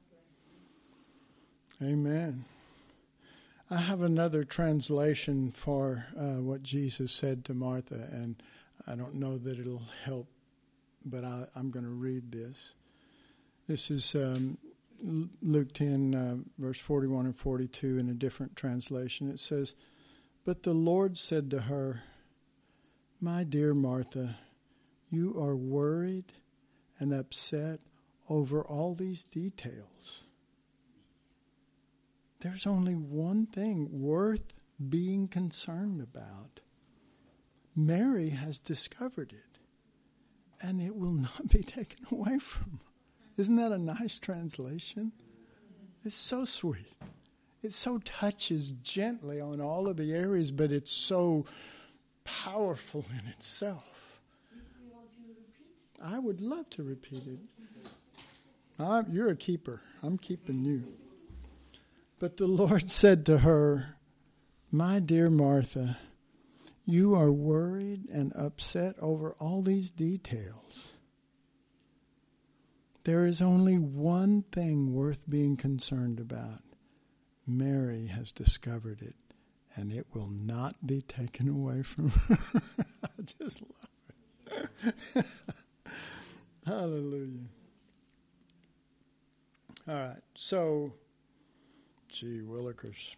Amen. I have another translation for uh, what Jesus said to Martha, and I don't know that it'll help, but I, I'm going to read this. This is um, Luke ten, uh, verse forty-one and forty-two in a different translation. It says, But the Lord said to her, "My dear Martha, you are worried and upset over all these details. There's only one thing worth being concerned about. Mary has discovered it, and it will not be taken away from her." Isn't that a nice translation? It's so sweet. It so touches gently on all of the areas, but it's so powerful in itself. I would love to repeat it. I'm, you're a keeper. I'm keeping you. But the Lord said to her, "My dear Martha, you are worried and upset over all these details. There is only one thing worth being concerned about. Mary has discovered it, and it will not be taken away from her." I just love it. Hallelujah. All right, so, gee willikers.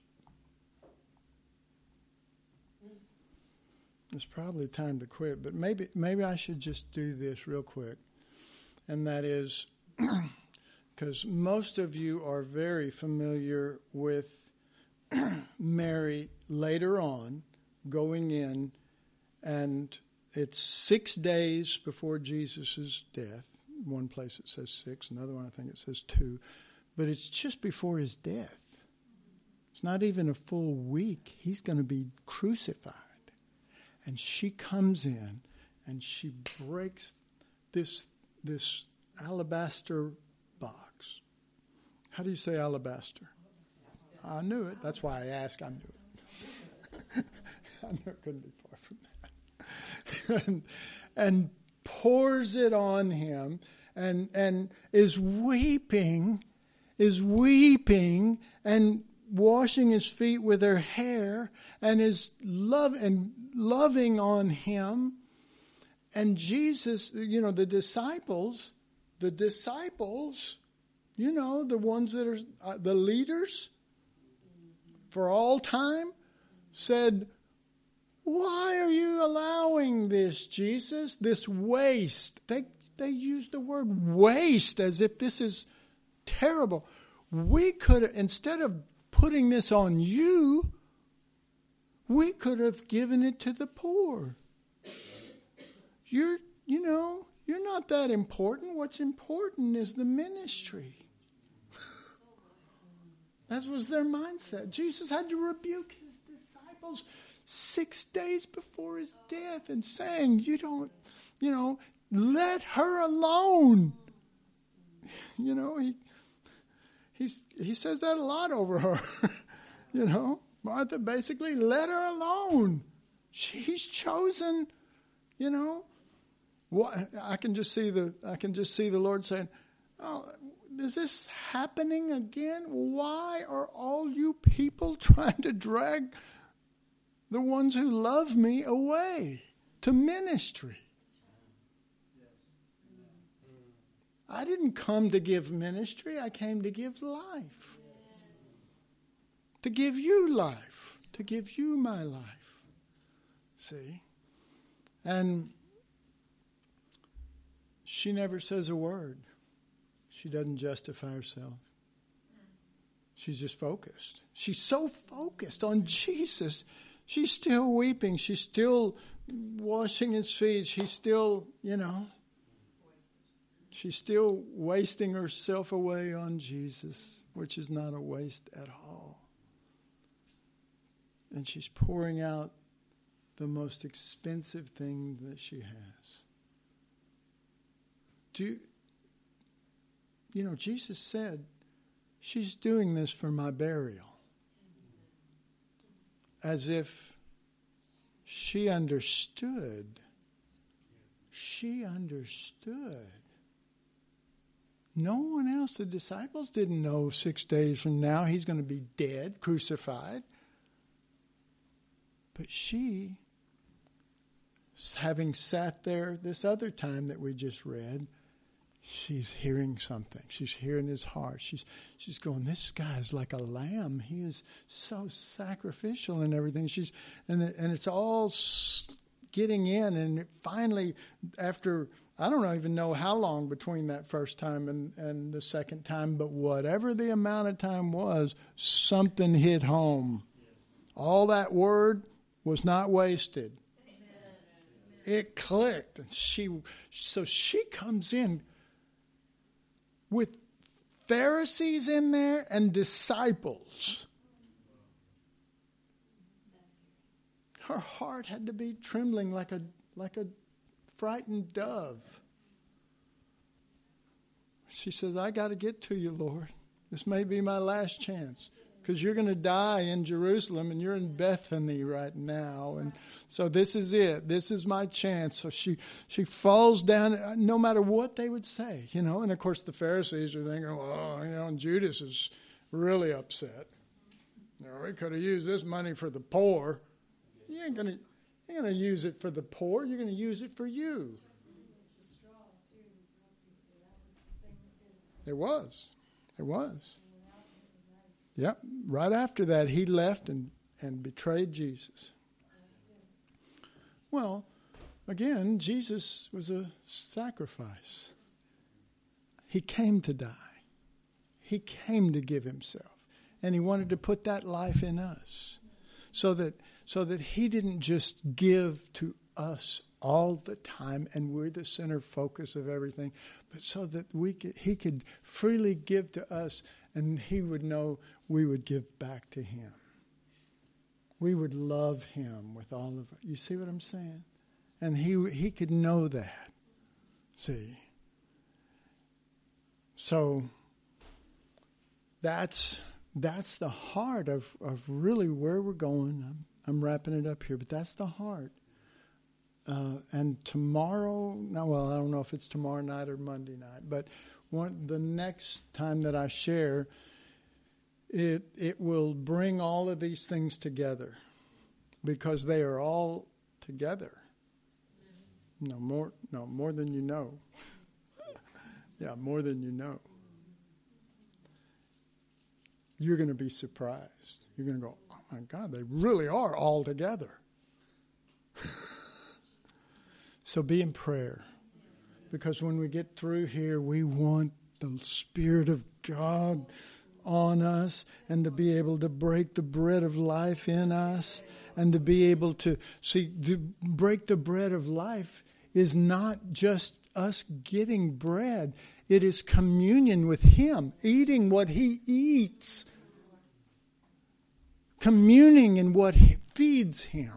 It's probably time to quit, but maybe maybe I should just do this real quick. And that is, because most of you are very familiar with Mary later on going in, and it's six days before Jesus' death. One place it says six, another one I think it says two. But it's just before his death. It's not even a full week. He's going to be crucified. And she comes in and she breaks this this alabaster box. How do you say alabaster? I knew it. That's why I asked. I knew it. I knew it couldn't be far from that. and, and pours it on him and and is weeping, is weeping and washing his feet with her hair and is love and loving on him. And Jesus, you know, the disciples, the disciples, you know, the ones that are uh, the leaders for all time, said, "Why are you allowing this, Jesus? This waste." They they use the word waste as if this is terrible. We could, instead of putting this on you, we could have given it to the poor. You're, you know, you're not that important. What's important is the ministry. That was their mindset. Jesus had to rebuke his disciples six days before his death and saying, you don't, you know, let her alone. You know, he he's, he says that a lot over her. You know, Martha basically, let her alone. She's chosen, you know. What, I can just see the I can just see the Lord saying, "Oh, is this happening again? Why are all you people trying to drag the ones who love me away to ministry? I didn't come to give ministry. I came to give life. To give you life. To give you my life." See? And she never says a word. She doesn't justify herself. She's just focused. She's so focused on Jesus. She's still weeping. She's still washing his feet. She's still, you know, she's still wasting herself away on Jesus, which is not a waste at all. And she's pouring out the most expensive thing that she has. Do you, you know, Jesus said, she's doing this for my burial. As if she understood. She understood. No one else, the disciples didn't know six days from now he's going to be dead, crucified. But she, having sat there this other time that we just read, she's hearing something. She's hearing his heart. She's she's going, this guy is like a lamb. He is so sacrificial and everything. She's and it, and it's all getting in. And it finally, after I don't even know how long between that first time and, and the second time, but whatever the amount of time was, something hit home. All that word was not wasted. It clicked. And she, so she comes in with Pharisees in there and disciples. Her heart had to be trembling like a like a frightened dove. She says, I got to get to you, Lord. This may be my last chance. Because you're going to die in Jerusalem and you're in Bethany right now. And so this is it. This is my chance. So she she falls down no matter what they would say, you know. And, of course, the Pharisees are thinking, oh, you know, and Judas is really upset. You know, we could have used this money for the poor. You ain't going to you ain't going to use it for the poor. You're going to use it for you. There was. There was. Yep. Right after that, he left and, and betrayed Jesus. Well, again, Jesus was a sacrifice. He came to die. He came to give himself. And he wanted to put that life in us. So that so that he didn't just give to us all the time and we're the center focus of everything, but so that we could, he could freely give to us and he would know we would give back to him. We would love him with all of it. You see what I'm saying? And he he could know that. See? So that's that's the heart of, of really where we're going. I'm, I'm wrapping it up here, but that's the heart. Uh, and tomorrow, no, well, I don't know if it's tomorrow night or Monday night, but one, the next time that I share, it it will bring all of these things together because they are all together. No more, no more than you know. Yeah, more than you know. You're going to be surprised. You're going to go, oh my God, they really are all together. So be in prayer. Because when we get through here, we want the Spirit of God on us and to be able to break the bread of life in us and to be able to see, to break the bread of life is not just us getting bread. It is communion with Him, eating what He eats, communing in what feeds Him.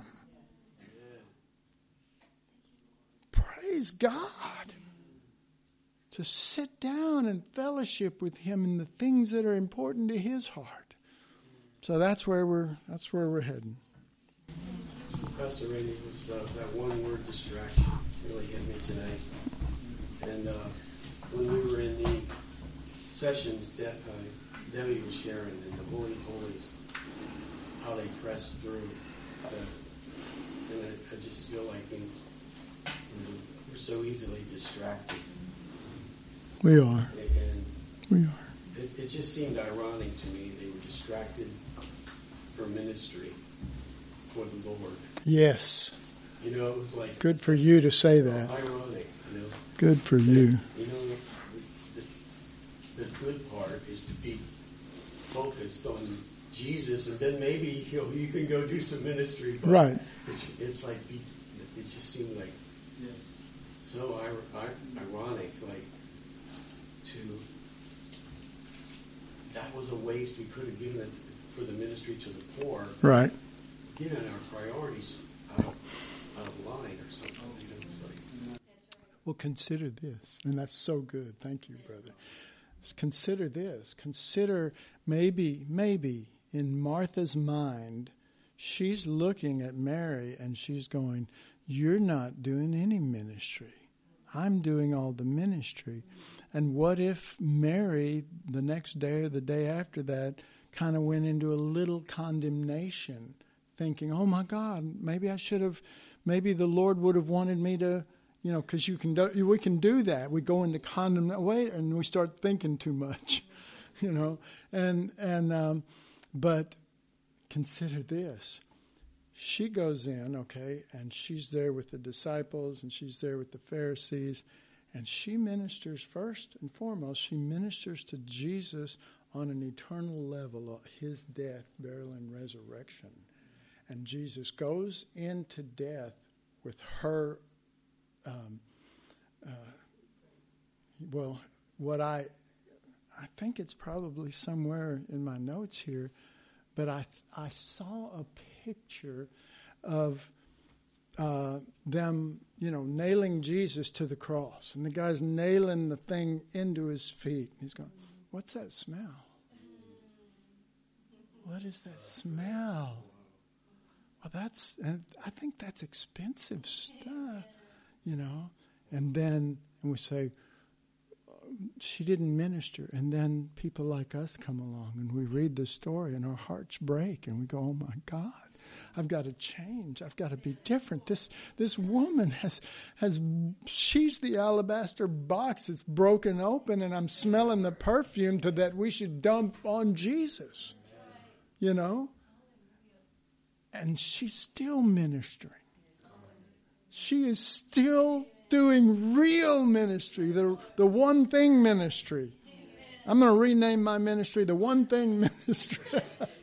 Praise God. To sit down and fellowship with Him in the things that are important to His heart. So that's where we're that's where we're heading. Pastor Randy, was uh, that one word distraction really hit me tonight. And uh, when we were in the sessions, De- uh, Debbie was sharing in the Holy Holies how they pressed through. The, and I, I just feel like we, you know, we're so easily distracted. We are. And we are. It, it just seemed ironic to me. They were distracted for ministry for the Lord. Yes. You know, it was like... Good for you to say that. Ironic, you know. Good for you. You know, the, the good part is to be focused on Jesus, and then maybe, you know, you can go do some ministry. But right. It's, it's like, be, it just seemed like yeah. so ir- ir- ironic, like, to... That was a waste. We could have given it for the ministry to the poor. Right. Given our priorities out, out of line or something. You know, it's like... Well, consider this, and that's so good. Thank you, brother. Consider this. Consider maybe, maybe in Martha's mind, she's looking at Mary and she's going, you're not doing any ministry. I'm doing all the ministry. And what if Mary, the next day or the day after that, kind of went into a little condemnation, thinking, oh my God, maybe I should have, maybe the Lord would have wanted me to, You know, because you can do, we can do that. We go into condemnation and we start thinking too much, you know. And and um, but consider this: she goes in, okay, and she's there with the disciples, and she's there with the Pharisees, and she ministers first and foremost. She ministers to Jesus on an eternal level, his death, burial, and resurrection. And Jesus goes into death with her. Um, uh, well, what I, I think it's probably somewhere in my notes here, but I I saw a picture of uh, them, you know, nailing Jesus to the cross, and the guy's nailing the thing into his feet. And he's going, "What's that smell? What is that smell?" Well, that's, and I think that's expensive stuff. You know, and then and we say, she didn't minister. And then people like us come along and we read the story and our hearts break and we go, oh my God, I've got to change. I've got to be different. This this woman has, has she's the alabaster box that's broken open and I'm smelling the perfume to that we should dump on Jesus, you know. And she's still ministering. She is still doing real ministry, the the one thing ministry. I'm going to rename my ministry the one thing ministry.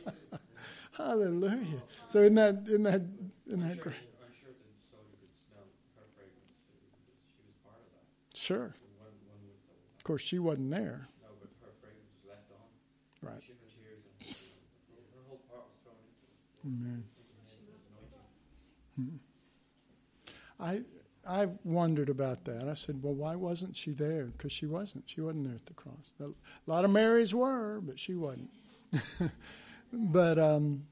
Hallelujah. So isn't that, isn't that, isn't that great? I'm sure the soldier could smell her fragrance too, because she was part of that. Sure. One, one was so, Of course, she wasn't there. no, but her fragrance was left on. Right. She her tears and her, her whole part was thrown into it. Amen. Anointing. I I wondered about that. I said, well, why wasn't she there? Because she wasn't. She wasn't there at the cross. A lot of Marys were, but she wasn't. But um,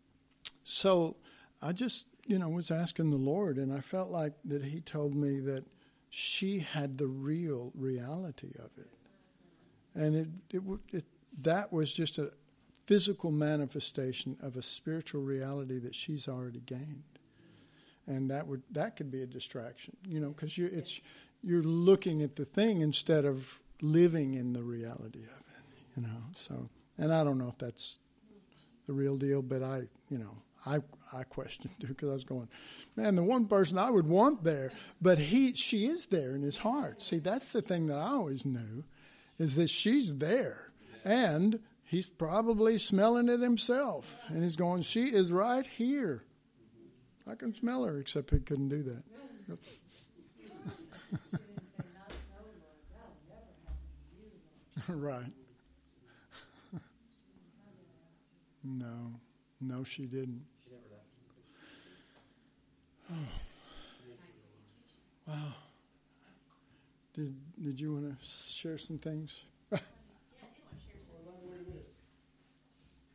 so I just, you know, was asking the Lord, and I felt like that he told me that she had the real reality of it. And it, it, it that was just a physical manifestation of a spiritual reality that she's already gained. And that would that could be a distraction, you know, because you it's you're looking at the thing instead of living in the reality of it, you know. So, and I don't know if that's the real deal, but I, you know, I I questioned too because I was going, man, the one person I would want there, but he she is there in his heart. See, that's the thing that I always knew, is that she's there, and he's probably smelling it himself, and he's going, she is right here. I can smell her, except he couldn't do that. Right. No. No, she didn't. She never left. Oh. Wow. Did Did you want to share some things?